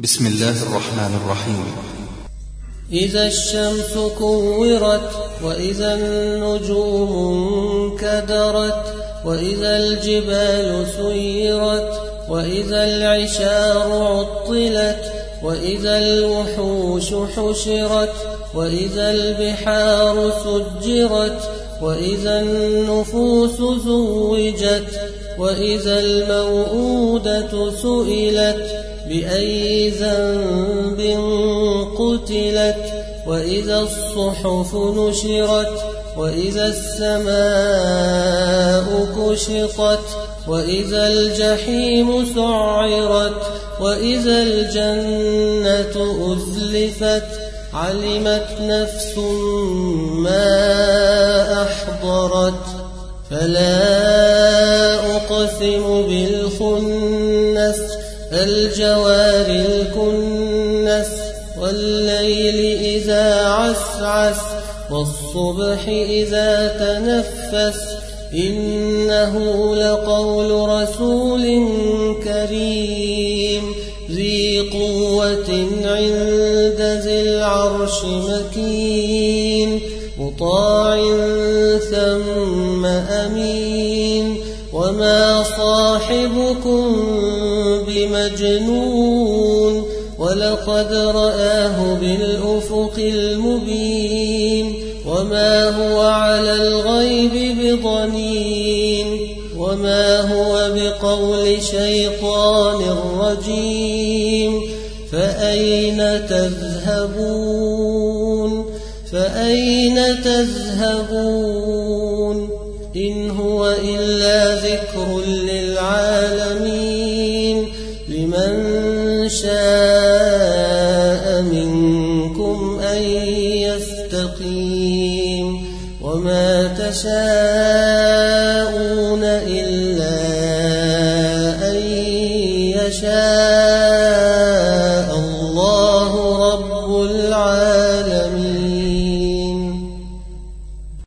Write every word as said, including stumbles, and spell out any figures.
بسم الله الرحمن الرحيم. إذا الشمس كورت، وإذا النجوم انكدرت، وإذا الجبال سيرت، وإذا العشار عطلت، وإذا الوحوش حشرت، وإذا البحار سجرت، وإذا النفوس زوجت، وإذا الموءودة سئلت بأي ذنب قتلت، وإذا الصحف نشرت، وإذا السماء كشطت، وإذا الجحيم سعرت، وإذا الجنة أزلفت، علمت نفس ما أحضرت. فلا أقسم بالخنس، الجوار الكنس، والليل إذا عسعس، والصبح إذا تنفس، إنه لقول رسول كريم ذي قوة عند ذي العرش مكين، مطاع ثم أمين. وما صاحبكم بمجنون، ولقد رآه بالأفق المبين. وما هو على الغيب بضنين، وما هو بقول شيطان رجيم. فأين تذهبون فأين تذهبون إن هو إلا ذكر للعالمين، لمن شاء منكم أن يستقيم. وما تشاءون إلا أن يشاء